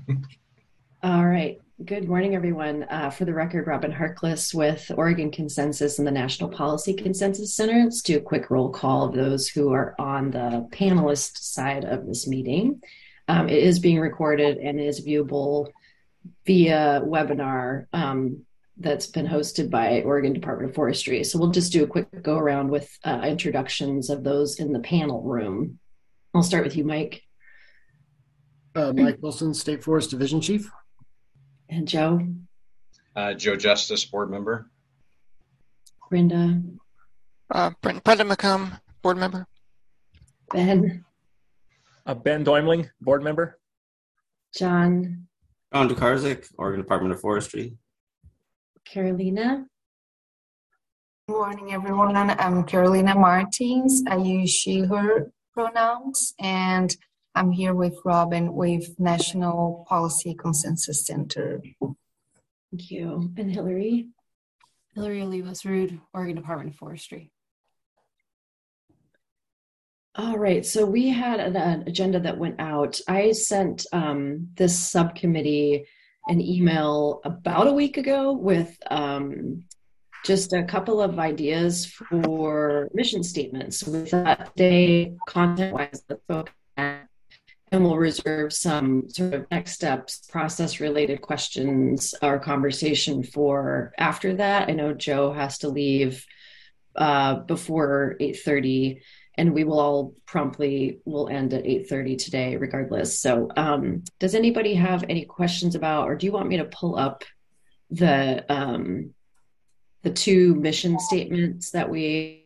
All right. Good morning, everyone. For the record, Robin Harkless with Oregon Consensus and the National Policy Consensus Center. Let's do a quick roll call of those who are on the panelist side of this meeting. It is being recorded and is viewable via webinar that's been hosted by Oregon Department of Forestry. So we'll just do a quick go around with introductions of those in the panel room. I'll start with you, Mike. Mike Wilson, State Forest Division Chief. And Joe. Joe Justice, board member. Brenda. Brenda McComb, board member. Ben. Ben Doimling, board member. John. John Dukarzik, Oregon Department of Forestry. Carolina. Good morning, everyone. I'm Carolina Martins. I use she, her pronouns, and I'm here with Robin with National Policy Consensus Center. Thank you. And Hillary? Hillary Olivas-Rude, Oregon Department of Forestry. All right, so we had an agenda that went out. I sent this subcommittee an email about a week ago with just a couple of ideas for mission statements. We thought today, content-wise, let's focus on that, and we'll reserve some sort of next steps, process-related questions or conversation for after that. I know Joe has to leave before 8:30. And we will all will end at 8:30 today, regardless. So does anybody have any questions about, or do you want me to pull up the two mission statements that we...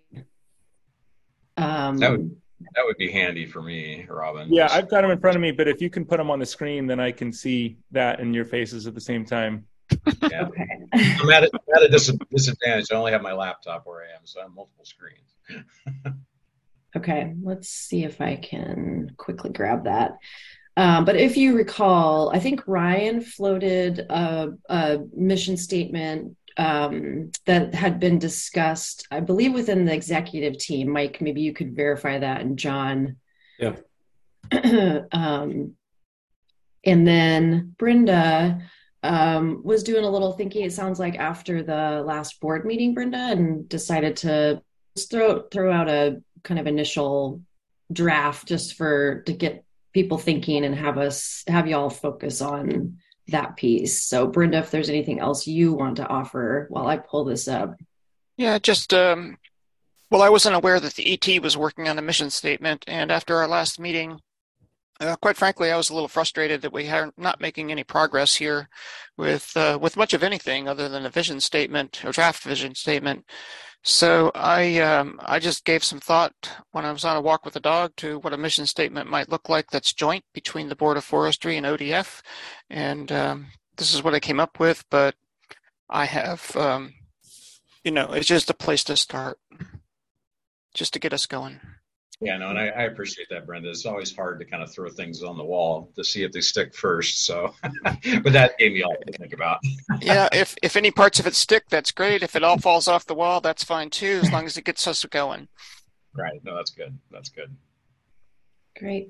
That would be handy for me, Robin. Yeah, I've got them in front of me, but if you can put them on the screen, then I can see that in your faces at the same time. Yeah. Okay. I'm at a disadvantage. I only have my laptop where I am, so I have multiple screens. Okay, let's see if I can quickly grab that. But if you recall, I think Ryan floated a mission statement that had been discussed, I believe, within the executive team. Mike, maybe you could verify that, and John. Yeah. And then Brenda was doing a little thinking, it sounds like, after the last board meeting, Brenda, and decided to just throw out a kind of initial draft just to get people thinking and have y'all focus on that piece. So Brenda, if there's anything else you want to offer while I pull this up. Yeah, just, well, I wasn't aware that the ET was working on a mission statement. And after our last meeting, quite frankly, I was a little frustrated that we are not making any progress here with much of anything other than a vision statement or draft vision statement. So I just gave some thought when I was on a walk with the dog to what a mission statement might look like that's joint between the Board of Forestry and ODF. And this is what I came up with, but I have, it's just a place to start, just to get us going. Yeah, no, and I appreciate that, Brenda. It's always hard to kind of throw things on the wall to see if they stick first. So, but that gave me all to think about. Yeah, if any parts of it stick, that's great. If it all falls off the wall, that's fine too, as long as it gets us going. Right. No, that's good. That's good. Great.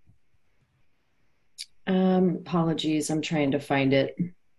Apologies, I'm trying to find it.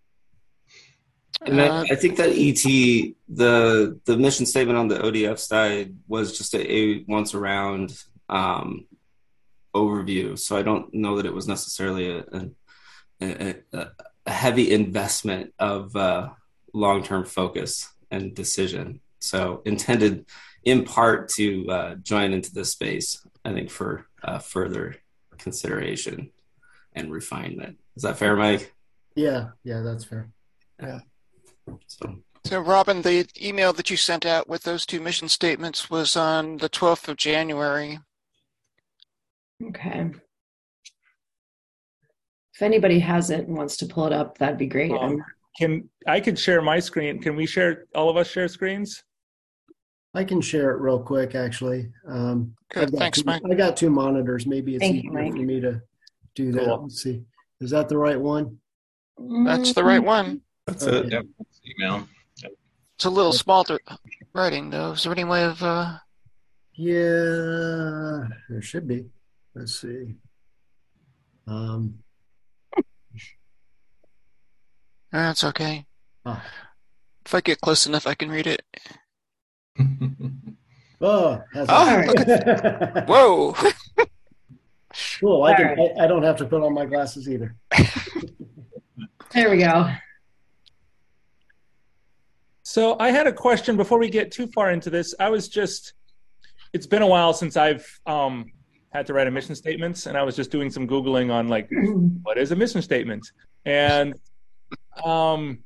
And I think that the mission statement on the ODF side was just a once around overview. So I don't know that it was necessarily a heavy investment of long-term focus and decision. So intended in part to join into this space, I think, for further consideration and refinement. Is that fair, Mike? Yeah, that's fair. Yeah. So Robin, the email that you sent out with those two mission statements was on the 12th of January. Okay. If anybody has it and wants to pull it up, that'd be great. I could share my screen. Can we all of us share screens? I can share it real quick, actually. Good, thanks, Mike. I got two monitors. Maybe it's easier for me to do that. Cool. Let's see. Is that the right one? That's the right one. That's Okay. it. Yep. Email. It's a little small writing, though. Is there any way of... Yeah, there should be. Let's see. That's okay. Ah. If I get close enough, I can read it. Oh, has Oh, look it? Whoa. Cool. All right. I don't have to put on my glasses either. There we go. So I had a question before we get too far into this. It's been a while since I've had to write a mission statement, and I was just doing some Googling on like, what is a mission statement? And am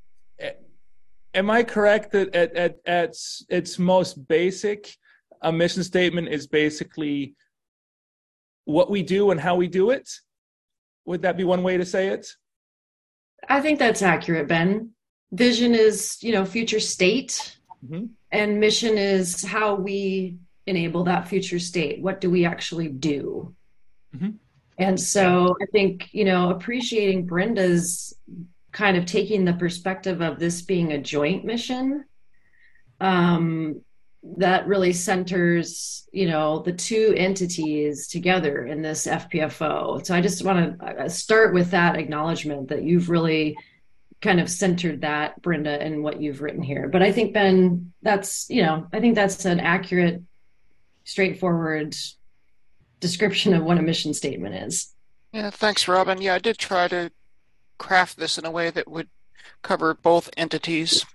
I correct that at its most basic, a mission statement is basically what we do and how we do it? Would that be one way to say it? I think that's accurate, Ben. Vision is, future state, Mm-hmm. and mission is how we enable that future state. What do we actually do? Mm-hmm. And so I think, appreciating Brenda's kind of taking the perspective of this being a joint mission, that really centers, the two entities together in this FPFO. So I just want to start with that acknowledgement that you've really kind of centered that, Brenda, in what you've written here. But I think, Ben, that's an accurate, straightforward description of what a mission statement is. Yeah, thanks, Robin. Yeah, I did try to craft this in a way that would cover both entities.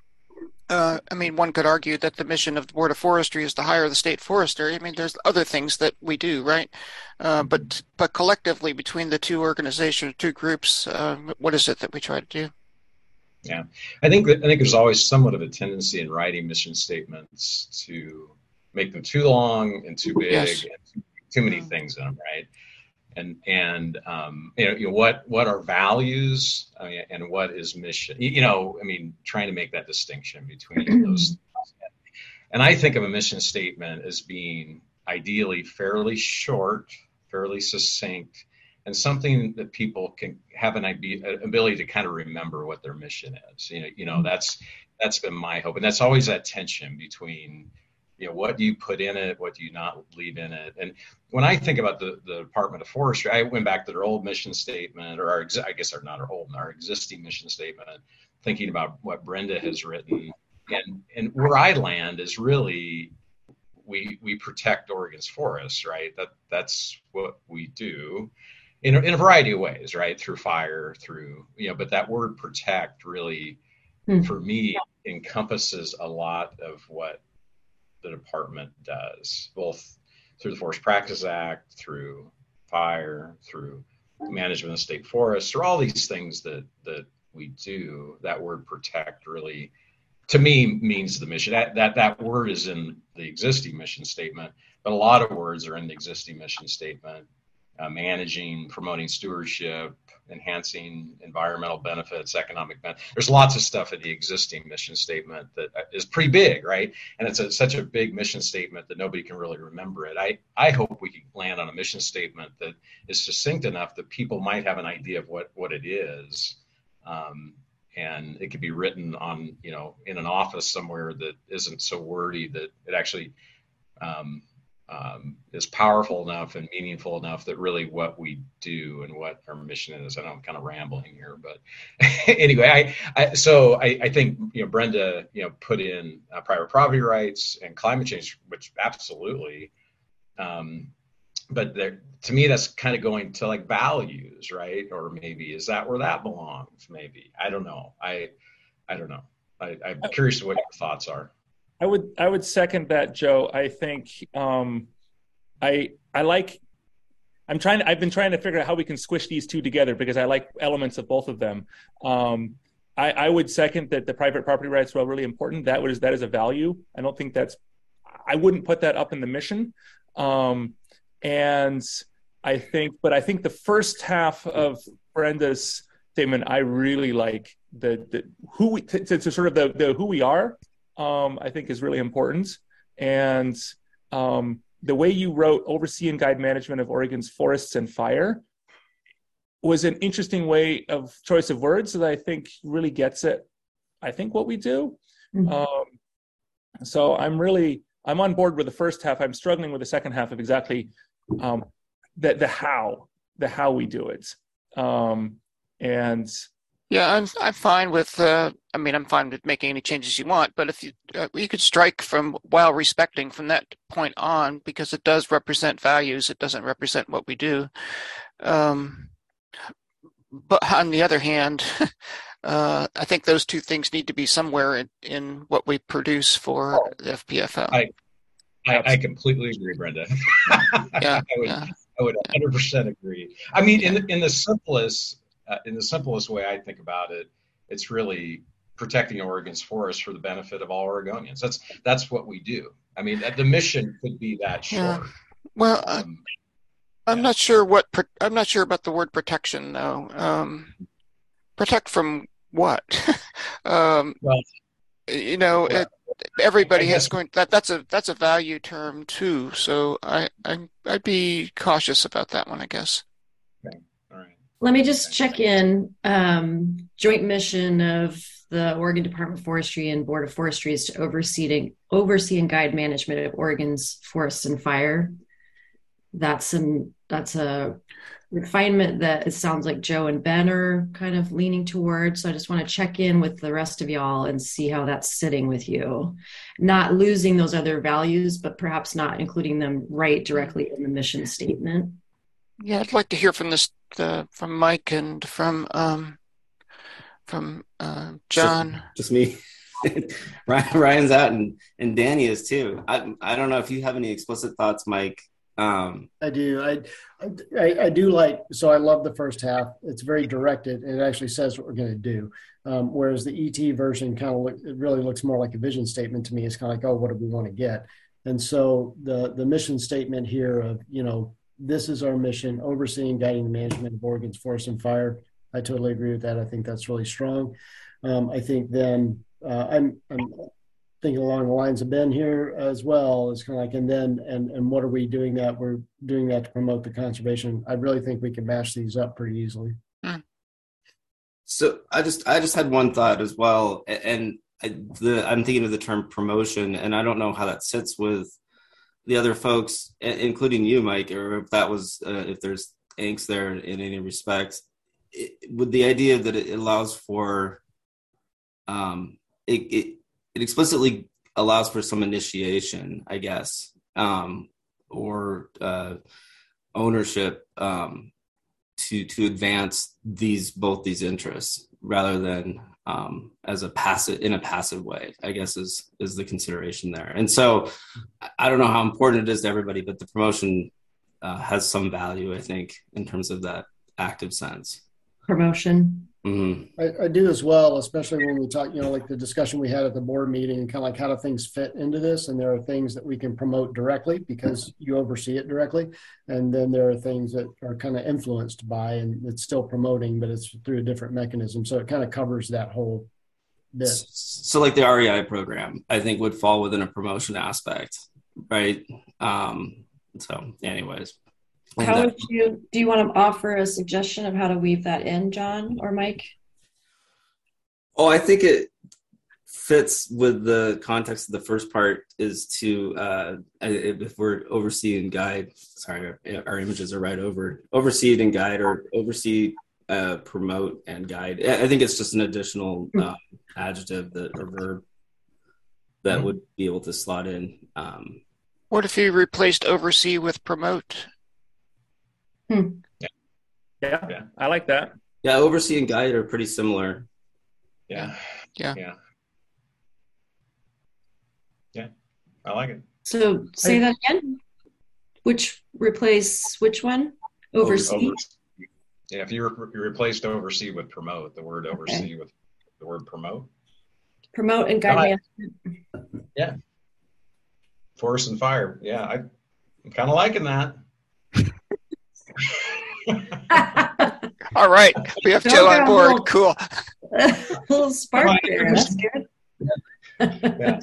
One could argue that the mission of the Board of Forestry is to hire the state forester. There's other things that we do, right? But collectively, between the two organizations, two groups, what is it that we try to do? Yeah, I think there's always somewhat of a tendency in writing mission statements to make them too long and too big, Yes. and too many things in them, right? And what are values, and what is mission? Trying to make that distinction between those things. And I think of a mission statement as being ideally fairly short, fairly succinct, and something that people can have an ability to kind of remember what their mission is. That's been my hope, and that's always that tension between, what do you put in it, what do you not leave in it. And when I think about the Department of Forestry, I went back to their old mission statement, or our existing mission statement, thinking about what Brenda has written, and where I land is really we protect Oregon's forests, right? That's what we do. In a variety of ways, right? Through fire, but that word protect really, for me, encompasses a lot of what the department does, both through the Forest Practices Act, through fire, through management of state forests, or all these things that we do. That word protect really, to me, means the mission. That word is in the existing mission statement, but a lot of words are in the existing mission statement. Managing, promoting stewardship, enhancing environmental benefits, economic benefits. There's lots of stuff in the existing mission statement that is pretty big, right? And it's such a big mission statement that nobody can really remember it. I hope we can land on a mission statement that is succinct enough that people might have an idea of what it is. And it could be written on, in an office somewhere that isn't so wordy that it actually is powerful enough and meaningful enough that really what we do and what our mission is. I know I'm kind of rambling here, but anyway, I think, Brenda, put in private property rights and climate change, which absolutely, but to me, that's kind of going to like values, right? Or maybe is that where that belongs? Maybe, I don't know. I don't know. I'm curious what your thoughts are. I would second that, Joe. I think I've been trying to figure out how we can squish these two together because I like elements of both of them. I would second that the private property rights are really important. That is a value. I don't think I wouldn't put that up in the mission. And I think the first half of Brenda's statement, I really like the who we are. I think is really important. And the way you wrote oversee and guide management of Oregon's forests and fire was an interesting way of choice of words that I think really gets it. I think what we do. Mm-hmm. So I'm on board with the first half. I'm struggling with the second half of exactly the how we do it. And Yeah, I'm fine with. I'm fine with making any changes you want. But if you could strike from while respecting from that point on, because it does represent values. It doesn't represent what we do. But on the other hand, I think those two things need to be somewhere in what we produce for the FPFL. I completely agree, Brenda. Yeah, I would 100% agree. I mean, in the simplest way I think about it, it's really protecting Oregon's forests for the benefit of all Oregonians. That's what we do. I mean, the mission could be that short. Yeah. Well, I'm not sure I'm not sure about the word protection though. Protect from what? Everybody has that's a value term too. So I'd be cautious about that one, I guess. Okay. All right. Let me just check in. Joint mission of the Oregon Department of Forestry and Board of Forestry is to oversee and guide management of Oregon's forests and fire. That's a refinement that it sounds like Joe and Ben are kind of leaning towards. So I just want to check in with the rest of y'all and see how that's sitting with you. Not losing those other values, but perhaps not including them right directly in the mission statement. Yeah, I'd like to hear from from Mike and from John. Just me. Ryan's out and Danny is too. I don't know if you have any explicit thoughts, Mike. I do. I do like, so I love the first half. It's very directed and it actually says what we're going to do. Whereas the ET version it really looks more like a vision statement to me. It's kind of like, oh, what do we want to get? And so the mission statement here of, this is our mission, overseeing, guiding the management of Oregon's forest and fire. I totally agree with that. I think that's really strong. I think then I'm thinking along the lines of Ben here as well. It's kind of like, and what are we doing that? We're doing that to promote the conservation. I really think we can mash these up pretty easily. So I just had one thought as well, and I'm thinking of the term promotion, and I don't know how that sits with the other folks, including you, Mike, or if that was if there's angst there in any respect. With the idea that it allows for it explicitly allows for some initiation, I guess, or ownership to advance both these interests rather than as a passive way, I guess is the consideration there. And so I don't know how important it is to everybody, but the promotion has some value, I think, in terms of that active sense. Promotion. Mm-hmm. I do as well, especially when we talk, like the discussion we had at the board meeting and kind of like how do things fit into this. And there are things that we can promote directly because you oversee it directly. And then there are things that are kind of influenced by, and it's still promoting, but it's through a different mechanism. So it kind of covers that whole bit. So like the REI program, I think would fall within a promotion aspect, right? So anyways. Do you want to offer a suggestion of how to weave that in, John or Mike? Oh, I think it fits with the context of the first part is to, if we're oversee and guide, sorry, our images are right over, oversee and guide or oversee, promote and guide. I think it's just an additional adjective or verb that would be able to slot in. What if you replaced oversee with promote? Yeah, I like that. Yeah, oversee and guide are pretty similar. Yeah, I like it. So say that again. Replace which one? Oversee. Yeah, if you replaced oversee with promote, the word oversee with the word promote. Promote and guide management. Yeah. Forest and fire. Yeah, I'm kind of liking that. All right, we have Joe on board. Cool. A little spark there. That's good.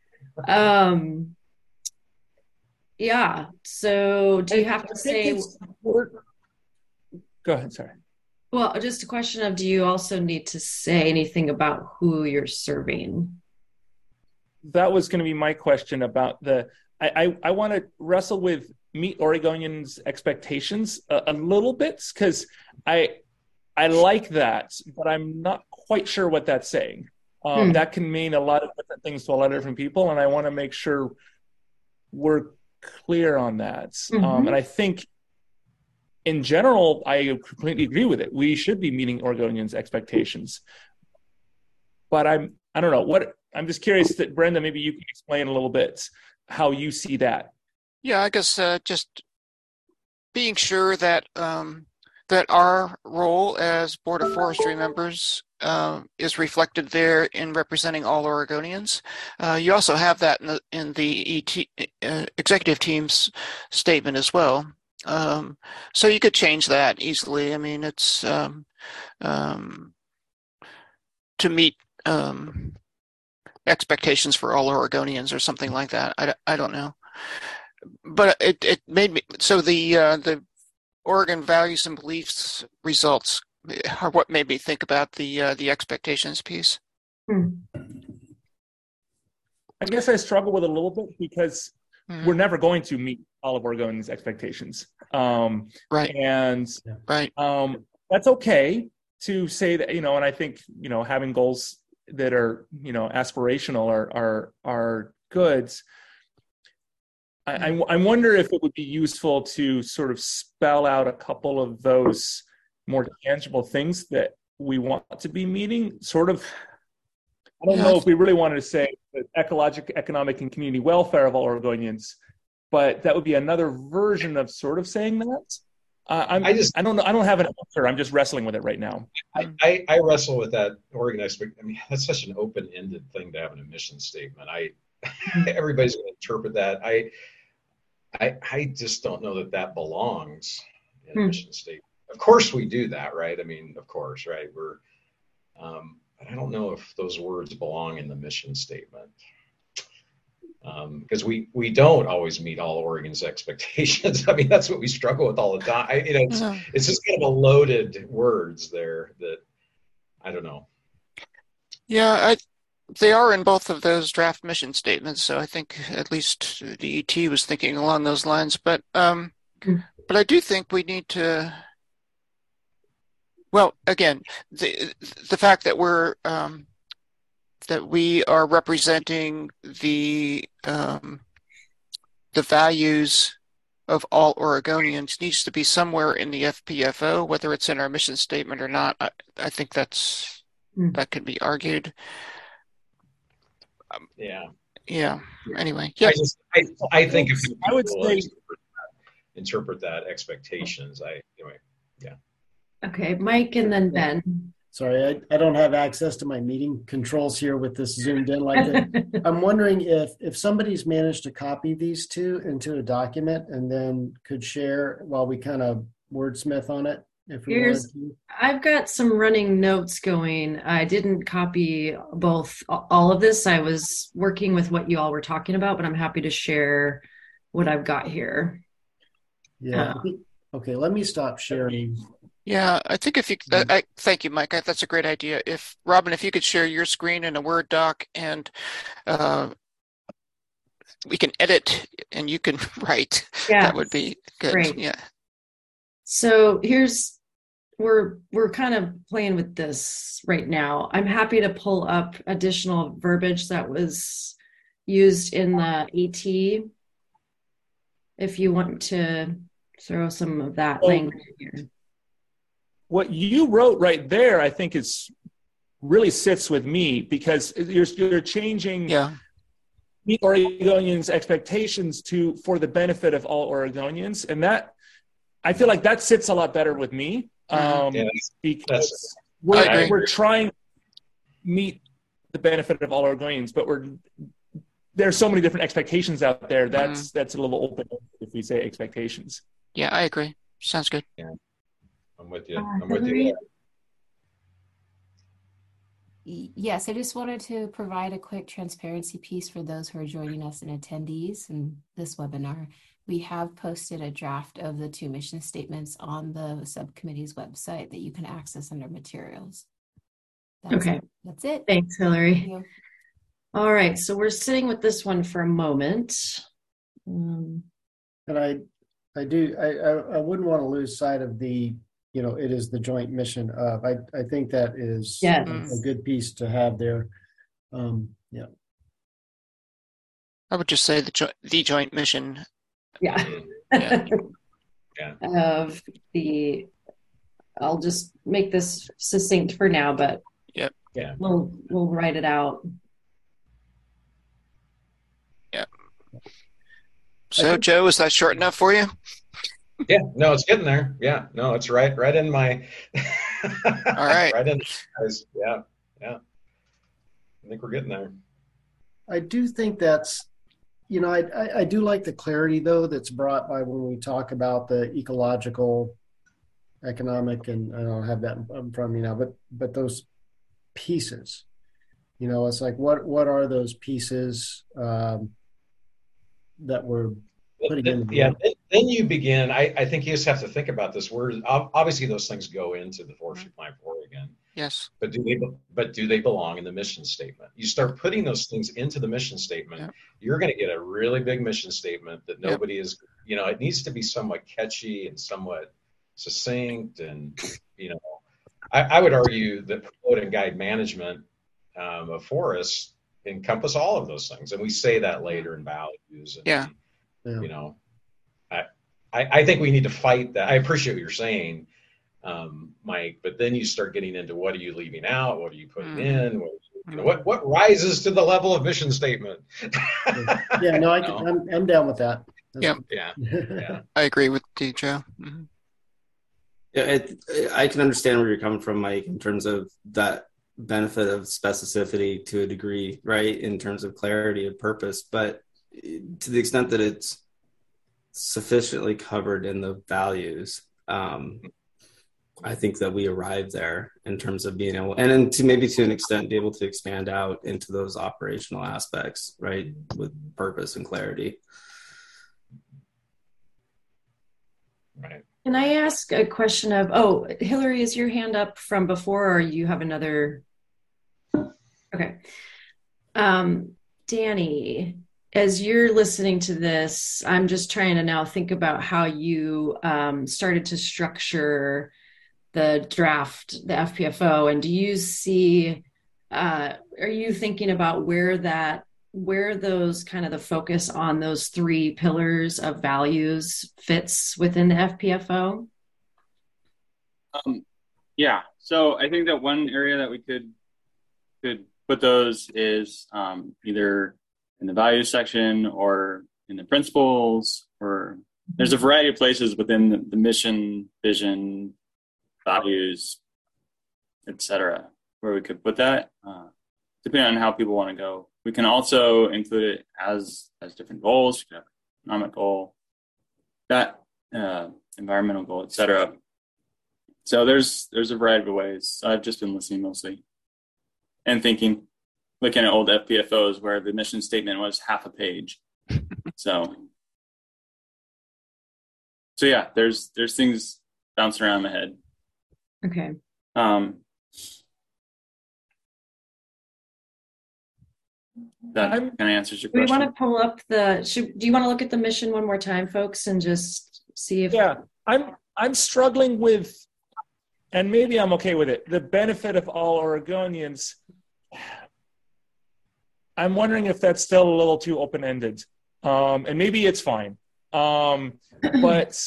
Yeah. So, do you have to say? Go ahead. Sorry. Well, just a question of: do you also need to say anything about who you're serving? That was going to be my question about I want to wrestle with meet Oregonians' expectations a little bit because I I like that, but I'm not quite sure what that's saying. That can mean a lot of different things to a lot of different people, and I want to make sure we're clear on that. And I think, in general, I completely agree with it. We should be meeting Oregonians' expectations. But I don't know. I'm just curious that, Brenda, maybe you can explain a little bit how you see that. Yeah, I guess just being sure that that our role as Board of Forestry members is reflected there in representing all Oregonians. You also have that in the executive team's statement as well. So you could change that easily. I mean, it's to meet expectations for all Oregonians or something like that. I don't know, but it made me so the Oregon values and beliefs results are what made me think about the expectations piece. I guess I struggle with it a little bit because we're never going to meet all of Oregonians' expectations. Right. And right. That's okay to say that, and I think, having goals that are, aspirational are good. I wonder if it would be useful to sort of spell out a couple of those more tangible things that we want to be meeting. Sort of, I don't know if we really wanted to say the ecological, economic, and community welfare of all Oregonians, but that would be another version of sort of saying that. I don't know. I don't have an answer. I'm just wrestling with it right now. I wrestle with that Oregon expect. I mean, that's such an open-ended thing to have in a mission statement. Everybody's going to interpret that. I just don't know that belongs in a mission statement. Of course we do that, right? I mean, of course, right? I don't know if those words belong in the mission statement. Because we don't always meet all Oregon's expectations. I mean, that's what we struggle with all the time. It's just kind of a loaded words there that I don't know. Yeah, they are in both of those draft mission statements, so I think at least the ET was thinking along those lines. But I do think we need to. Well, again, the fact that we are representing the values of all Oregonians needs to be somewhere in the FPFO, whether it's in our mission statement or not. I think that can be argued. Yeah. Anyway, yeah. I think if I would say interpret that expectations. Yeah. Okay, Mike, and then Ben. Sorry, I don't have access to my meeting controls here with this zoomed in like that. I'm wondering if somebody's managed to copy these two into a document and then could share while we kind of wordsmith on it. I've got some running notes going. I didn't copy all of this. I was working with what you all were talking about, but I'm happy to share what I've got here. Yeah. Okay, let me stop sharing. Yeah, I think if you, thank you, Mike. That's a great idea. Robin, if you could share your screen in a Word doc and we can edit and you can write, that would be good. Great. Yeah. So we're kind of playing with this right now. I'm happy to pull up additional verbiage that was used in the AT if you want to throw some of that language in here. What you wrote right there, I think, really sits with me because you're changing meet Oregonians' expectations for the benefit of all Oregonians, and that I feel like that sits a lot better with me because we're trying to meet the benefit of all Oregonians, but there's so many different expectations out there. That's a little open if we say expectations. Yeah, I agree. Sounds good. Yeah. I'm with you. Yes, I just wanted to provide a quick transparency piece for those who are joining us and attendees in this webinar. We have posted a draft of the two mission statements on the subcommittee's website that you can access under materials. That's it. Thanks, Hillary. Thank all right, so we're sitting with this one for a moment. And I wouldn't want to lose sight of the it is the joint mission of. I think that is Yes. a good piece to have there. Yeah. I would just say the joint mission. Yeah. Yeah. Of the, I'll just make this succinct for now, but Yep. Yeah. we'll write it out. Yeah. So, Joe, is that short enough for you? Yeah, no, it's getting there. Yeah, no, it's right in my. All right. Right in. Yeah. I think we're getting there. I do think that's, I do like the clarity though that's brought by when we talk about the ecological, economic, and I don't have that in front of me now, but those pieces, it's like what are those pieces that we're putting in? Yeah, then you begin. I think you just have to think about this. Obviously those things go into the forestry plan for Oregon. Yes. But do they belong in the mission statement? You start putting those things into the mission statement, you're going to get a really big mission statement that nobody is. It needs to be somewhat catchy and somewhat succinct, and I would argue that promote and guide management of forests encompass all of those things, and we say that later in values. And, I think we need to fight that. I appreciate what you're saying, Mike, but then you start getting into what are you leaving out, what are you putting in, what rises to the level of mission statement. I'm down with that. Yeah. I agree with you, Joe. Mm-hmm. Yeah, I can understand where you're coming from, Mike, in terms of that benefit of specificity to a degree, right, in terms of clarity of purpose, but to the extent that it's sufficiently covered in the values, I think that we arrive there in terms of being able, and then to an extent, be able to expand out into those operational aspects, right, with purpose and clarity. Right. Can I ask a question of, Hillary, is your hand up from before, or you have another? Okay. Danny, as you're listening to this, I'm just trying to now think about how you started to structure the draft, the FPFO, and do you see, are you thinking about where those kind of the focus on those three pillars of values fits within the FPFO? Yeah, so I think that one area that we could put those is either in the values section or in the principles, or there's a variety of places within the mission, vision, values, etc., where we could put that, depending on how people want to go. We can also include it as different goals. We can have an economic goal, that environmental goal, etc. So there's a variety of ways. I've just been listening mostly and thinking, looking at old FPFOs where the mission statement was half a page. So yeah, there's things bouncing around my head. Okay. That kind of answers your question. We want to pull up do you want to look at the mission one more time, folks, and just see if... Yeah, I'm struggling with, and maybe I'm okay with it, the benefit of all Oregonians. I'm wondering if that's still a little too open-ended, and maybe it's fine. But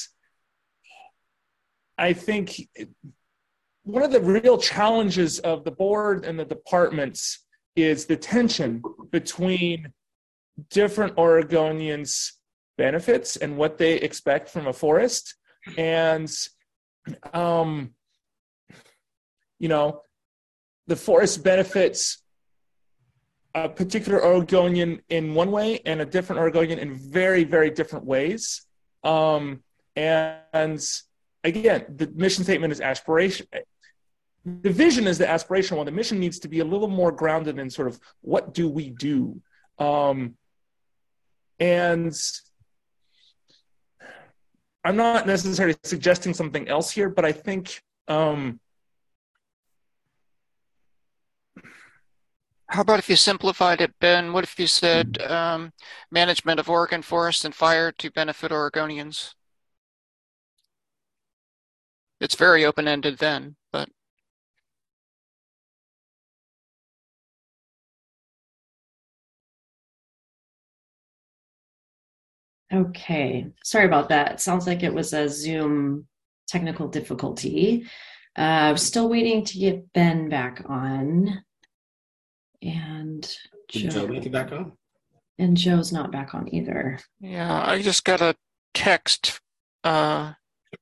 I think one of the real challenges of the board and the departments is the tension between different Oregonians' benefits and what they expect from a forest, and the forest benefits a particular Oregonian in one way and a different Oregonian in very, very different ways. And again, the mission statement is aspiration. The vision is the aspirational one. The mission needs to be a little more grounded in sort of what do we do? And I'm not necessarily suggesting something else here, but I think how about if you simplified it, Ben? What if you said management of Oregon forests and fire to benefit Oregonians? It's very open-ended then, but Okay, sorry about that. It sounds like it was a Zoom technical difficulty. Still waiting to get Ben back on. And Did Joe make it back on? And Joe's not back on either. yeah, I just got a text. Ben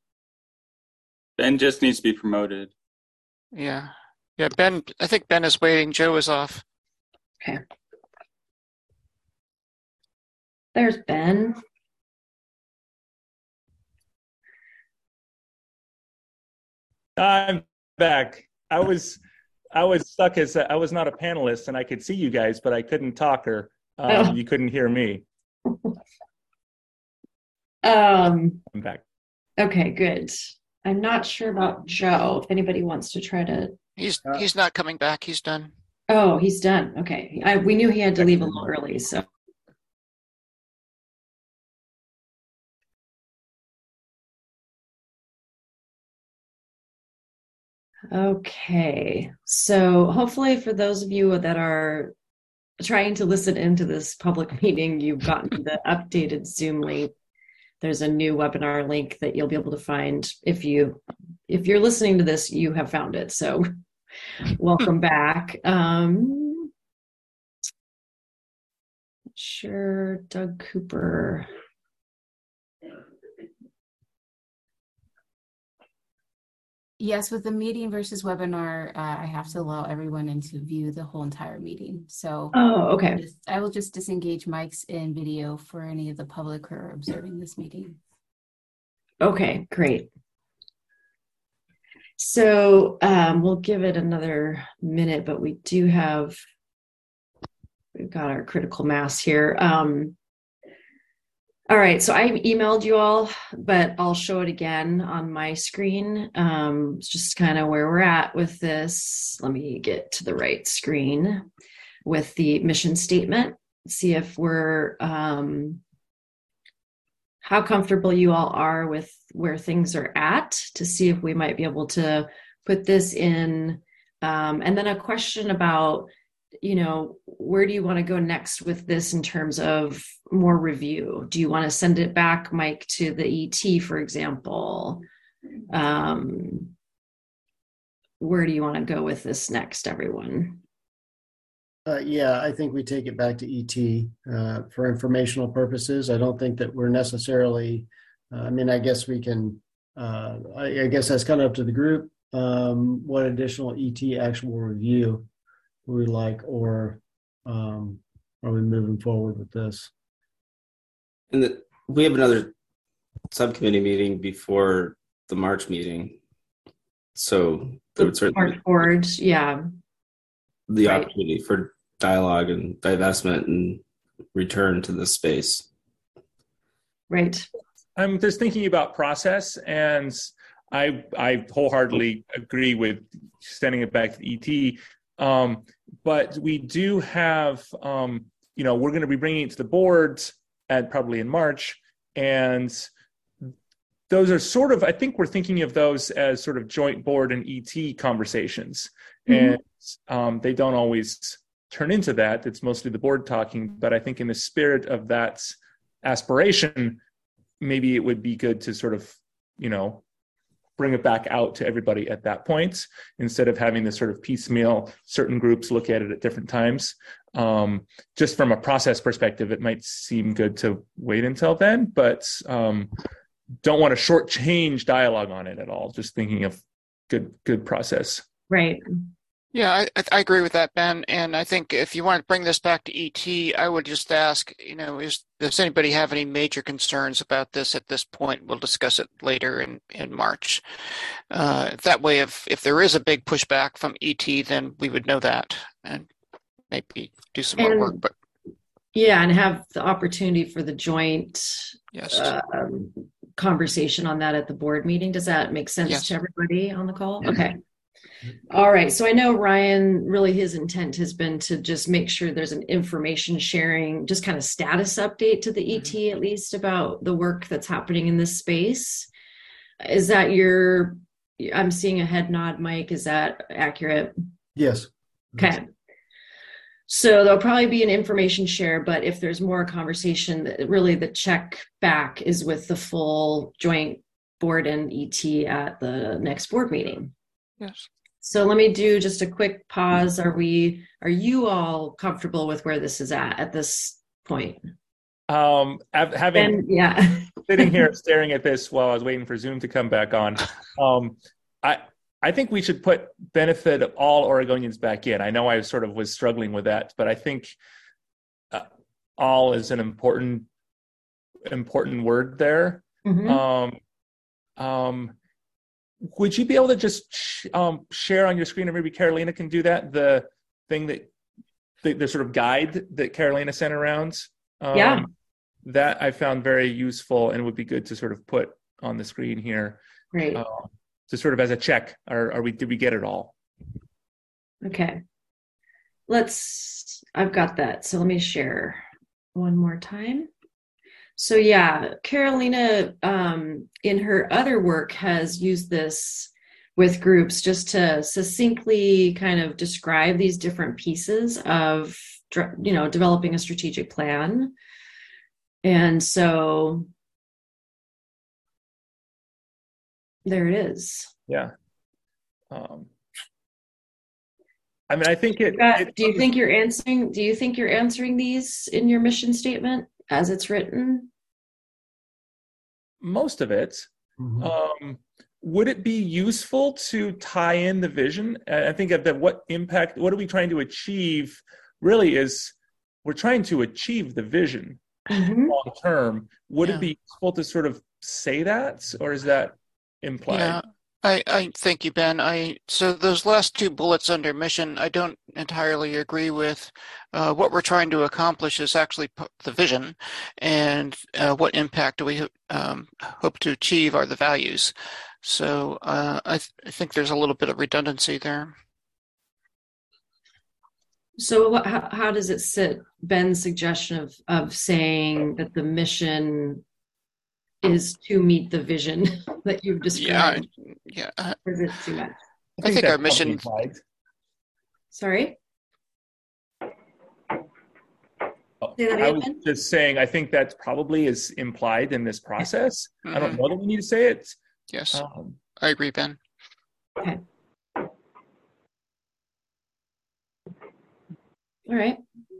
just needs to be promoted. Yeah. Ben, I think Ben is waiting. Joe is off. Okay. There's Ben. I'm back. I was stuck as I was not a panelist, and I could see you guys, but I couldn't talk, or you couldn't hear me. I'm back. Okay, good. I'm not sure about Joe. If anybody wants to try to. He's not coming back. He's done. Oh, he's done. Okay. We knew he had to leave a little early, so. Okay. So hopefully for those of you that are trying to listen into this public meeting, you've gotten the updated Zoom link. There's a new webinar link that you'll be able to find. If you're listening to this, you have found it. So welcome back. Sure, Doug Cooper. Yes, with the meeting versus webinar, I have to allow everyone in to view the whole entire meeting. So okay. I will just disengage mics and video for any of the public who are observing this meeting. Okay, great. So we'll give it another minute, but we've got our critical mass here. All right, so I emailed you all, but I'll show it again on my screen. It's just kind of where we're at with this. Let me get to the right screen with the mission statement. See if we're, how comfortable you all are with where things are at, to see if we might be able to put this in. And then a question about, where do you want to go next with this in terms of more review? Do you want to send it back, Mike, to the ET, for example? Where do you want to go with this next, everyone? Yeah, I think we take it back to ET for informational purposes. I don't think that we're necessarily, I guess we can, I guess that's kind of up to the group. What additional ET actual review we like, or are we moving forward with this? And we have another subcommittee meeting before the March meeting, so there would certainly March board, yeah, the opportunity for dialogue and divestment and return to the space. Right. I'm just thinking about process, and I wholeheartedly agree with sending it back to ET. But we do have, we're going to be bringing it to the board probably in March. And those are sort of, I think we're thinking of those as sort of joint board and ET conversations. Mm-hmm. And they don't always turn into that. It's mostly the board talking. But I think in the spirit of that aspiration, maybe it would be good to sort of, bring it back out to everybody at that point, instead of having this sort of piecemeal, certain groups look at it at different times. Just from a process perspective, it might seem good to wait until then, but don't want to shortchange dialogue on it at all. Just thinking of good process. Right. Yeah, I agree with that, Ben. And I think if you want to bring this back to ET, I would just ask, does anybody have any major concerns about this at this point? We'll discuss it later in March. That way, if there is a big pushback from ET, then we would know that and maybe do some more work. But yeah, and have the opportunity for the joint conversation on that at the board meeting. Does that make sense to everybody on the call? Yeah. Okay. All right. So I know Ryan, really his intent has been to just make sure there's an information sharing, just kind of status update to the ET, at least about the work that's happening in this space. Is that your I'm seeing a head nod, Mike. Is that accurate? Yes. Okay. So there'll probably be an information share, but if there's more conversation, really the check back is with the full joint board and ET at the next board meeting. Yes. So let me do just a quick pause. Are you all comfortable with where this is at this point? Having sitting here staring at this while I was waiting for Zoom to come back on, I think we should put benefit of all Oregonians back in. I know I sort of was struggling with that, but I think all is an important word there. Mm-hmm. Would you be able to just share on your screen, or maybe Carolina can do that, the thing that the sort of guide that Carolina sent around? That I found very useful and would be good to sort of put on the screen here. Great. To sort of as a check, did we get it all? Okay. I've got that. So let me share one more time. So yeah, Carolina, in her other work, has used this with groups just to succinctly kind of describe these different pieces of, developing a strategic plan. And so there it is. Yeah. I mean, I think do you think you're answering these in your mission statement as it's written? Most of it. Mm-hmm. Would it be useful to tie in the vision? I think that what are we trying to achieve really is we're trying to achieve the vision long term. Would it be useful to sort of say that, or is that implied? Yeah, I thank you, Ben. So those last two bullets under mission, I don't entirely agree with. What we're trying to accomplish is actually the vision, and what impact do we hope to achieve are the values. So I think there's a little bit of redundancy there. So how does it sit, Ben's suggestion of saying that the mission is to meet the vision that you've described? Yeah. Or is it too much? I think our mission. Sorry? I was just saying, I think that probably is implied in this process. Mm-hmm. I don't know that we need to say it. Yes, I agree, Ben. Okay. All right.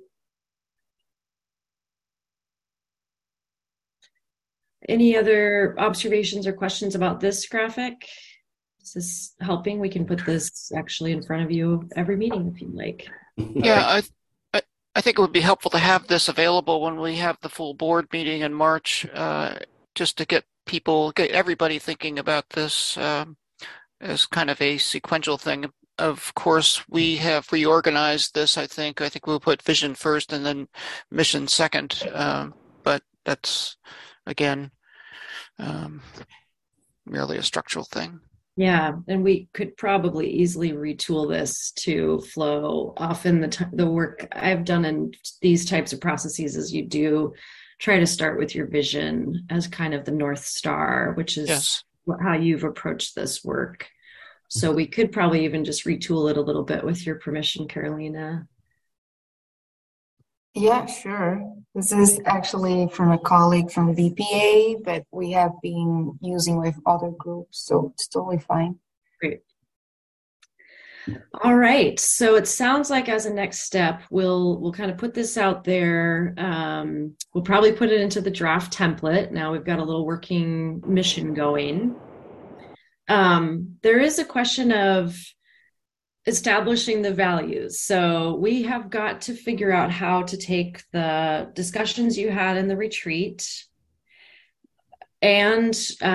Any other observations or questions about this graphic? Is this helping? We can put this actually in front of you every meeting if you'd like. Yeah, I think it would be helpful to have this available when we have the full board meeting in March, just to get everybody thinking about this as kind of a sequential thing. Of course, we have reorganized this. I think we'll put vision first and then mission second. But that's, again, merely a structural thing. Yeah, and we could probably easily retool this to flow. Often the work I've done in these types of processes is you do try to start with your vision as kind of the North Star, which is how you've approached this work. So we could probably even just retool it a little bit with your permission, Carolina. Yeah, sure. This is actually from a colleague from VPA, but we have been using with other groups, so it's totally fine. Great. All right. So it sounds like as a next step, we'll kind of put this out there. We'll probably put it into the draft template. Now we've got a little working mission going. There is a question of establishing the values. So we have got to figure out how to take the discussions you had in the retreat and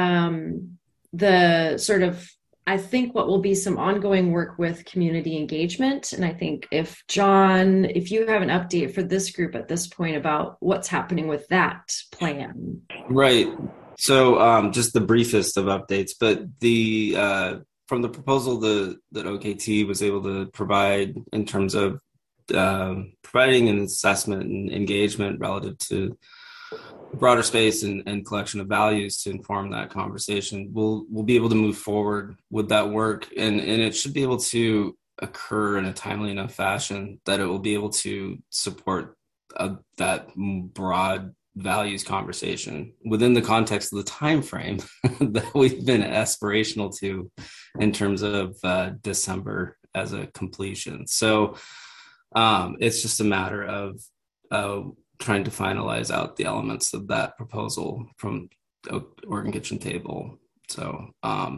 the sort of, I think what will be some ongoing work with community engagement. And I think if John, if you have an update for this group at this point about what's happening with that plan. Right. So just the briefest of updates, but from the proposal that OKT was able to provide in terms of providing an assessment and engagement relative to broader space and collection of values to inform that conversation, we'll be able to move forward with that work, and it should be able to occur in a timely enough fashion that it will be able to support that broad values conversation within the context of the time frame that we've been aspirational to in terms of December as a completion. So it's just a matter of trying to finalize out the elements of that proposal from the Oregon Kitchen Table. So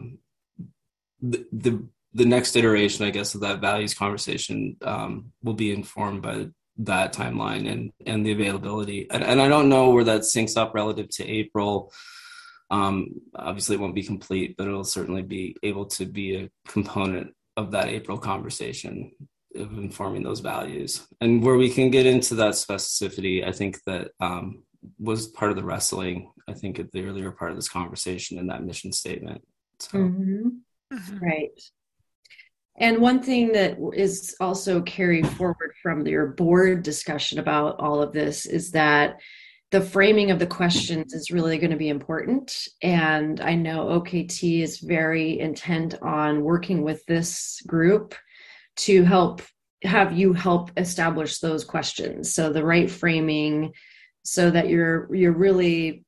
the next iteration, I guess, of that values conversation will be informed by that timeline and the availability. And I don't know where that syncs up relative to April. Obviously, it won't be complete, but it'll certainly be able to be a component of that April conversation of informing those values. And where we can get into that specificity, I think that was part of the wrestling, I think, at the earlier part of this conversation in that mission statement. So. Right. And one thing that is also carried forward from your board discussion about all of this is that the framing of the questions is really going to be important. And I know OKT is very intent on working with this group to have you help establish those questions. So the right framing, so that you're really,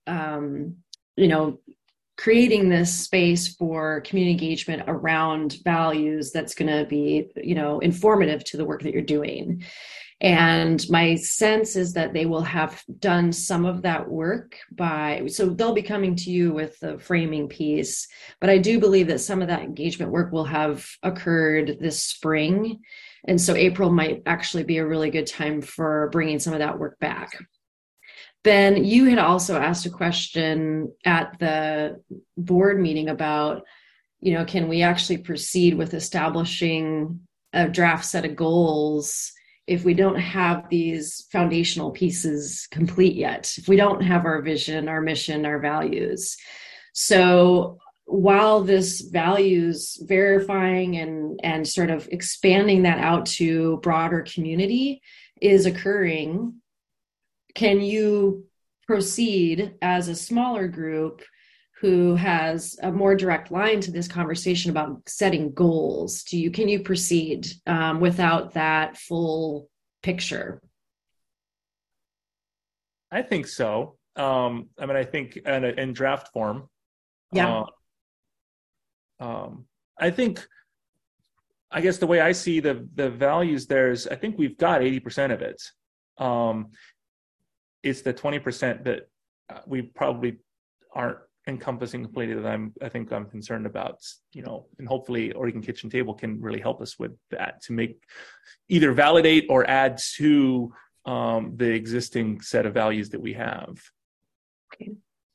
creating this space for community engagement around values that's going to be, informative to the work that you're doing. And my sense is that they will have done some of that work so they'll be coming to you with the framing piece, but I do believe that some of that engagement work will have occurred this spring. And so April might actually be a really good time for bringing some of that work back. Ben, you had also asked a question at the board meeting about, can we actually proceed with establishing a draft set of goals if we don't have these foundational pieces complete yet, if we don't have our vision, our mission, our values. So while this values verifying and sort of expanding that out to broader community is occurring, can you proceed as a smaller group who has a more direct line to this conversation about setting goals? Can you proceed without that full picture? I think so. I think in draft form. Yeah. I guess the way I see the values there is, I think we've got 80% of it. It's the 20% that we probably aren't encompassing completely that I think I'm concerned about, and hopefully Oregon Kitchen Table can really help us with that to make either validate or add to the existing set of values that we have. Okay.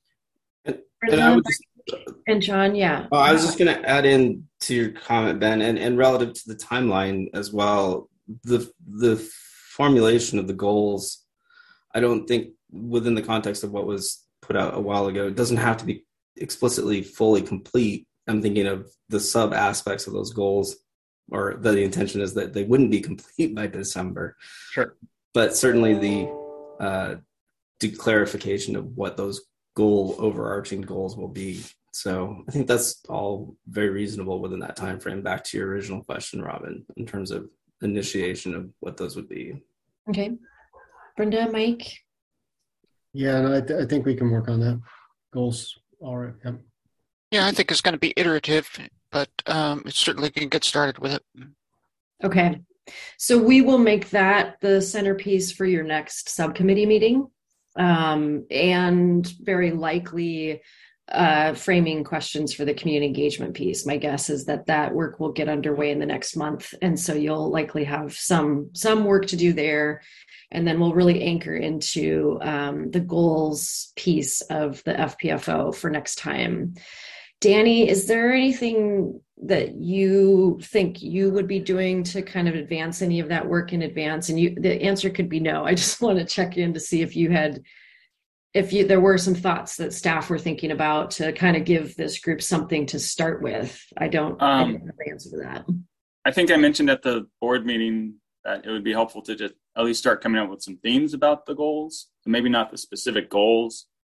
And John, yeah. I was just going to add in to your comment, Ben, and relative to the timeline as well, the formulation of the goals, I don't think within the context of what was put out a while ago, it doesn't have to be explicitly fully complete. I'm thinking of the sub aspects of those goals, or the intention is that they wouldn't be complete by December. Sure. But certainly the clarification of what those overarching goals will be. So I think that's all very reasonable within that time frame. Back to your original question, Robin, in terms of initiation of what those would be. Okay. Brenda, Mike? Yeah, no, I think we can work on that. Goals, all right. Yep. Yeah, I think it's going to be iterative, but it certainly can get started with it. Okay. So we will make that the centerpiece for your next subcommittee meeting, and very likely framing questions for the community engagement piece. My guess is that work will get underway in the next month. And so you'll likely have some work to do there. And then we'll really anchor into the goals piece of the FPFO for next time. Danny, is there anything that you think you would be doing to kind of advance any of that work in advance? And the answer could be no. I just want to check in to see if there were some thoughts that staff were thinking about to kind of give this group something to start with. I don't have the answer to that. I think I mentioned at the board meeting that it would be helpful to just at least start coming up with some themes about the goals. So maybe not the specific goals,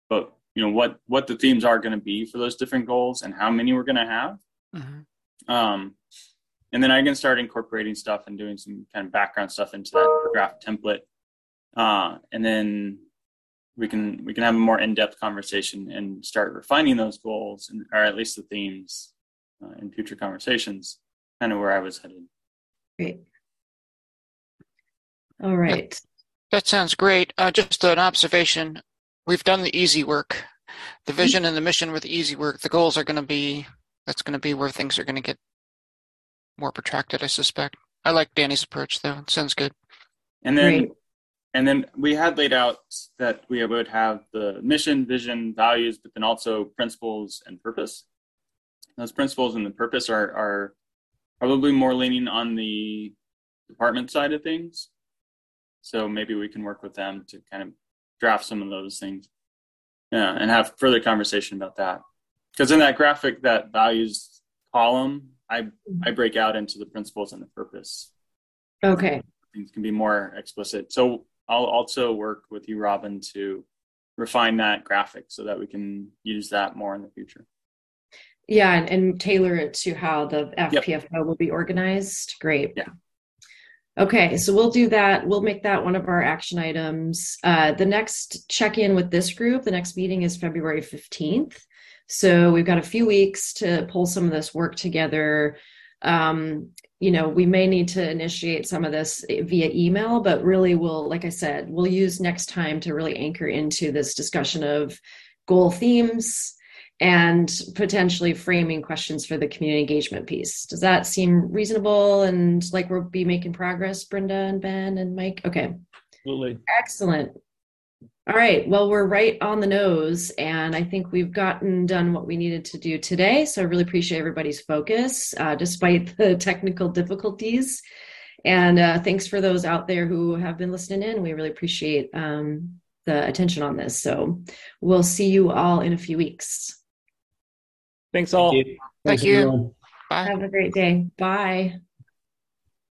but what the themes are going to be for those different goals and how many we're going to have. Mm-hmm. And then I can start incorporating stuff and doing some kind of background stuff into that graph template. And then we can have a more in-depth conversation and start refining those goals, or at least the themes in future conversations, kind of where I was headed. Great. All right. That sounds great. Just an observation. We've done the easy work. The vision and the mission were the easy work. The goals are going to be, that's going to be where things are going to get more protracted, I suspect. I like Danny's approach, though. It sounds good. And then we had laid out that we would have the mission, vision, values, but then also principles and purpose. Those principles and the purpose are probably more leaning on the department side of things. So maybe we can work with them to kind of draft some of those things, and have further conversation about that. Because in that graphic, that values column, I break out into the principles and the purpose. Okay. Things can be more explicit. So I'll also work with you, Robin, to refine that graphic so that we can use that more in the future. Yeah, and tailor it to how the FPFO will be organized. Great. Yeah. Okay, so we'll do that. We'll make that one of our action items. The next check-in with this group, the next meeting is February 15th. So we've got a few weeks to pull some of this work together. We may need to initiate some of this via email, but really like I said, we'll use next time to really anchor into this discussion of goal themes and potentially framing questions for the community engagement piece. Does that seem reasonable and like we'll be making progress, Brenda and Ben and Mike? Okay. Absolutely. Excellent. All right. Well, we're right on the nose, and I think we've done what we needed to do today. So I really appreciate everybody's focus, despite the technical difficulties. And thanks for those out there who have been listening in. We really appreciate the attention on this. So we'll see you all in a few weeks. Thanks all. Thank you. Bye. Have a great day. Bye.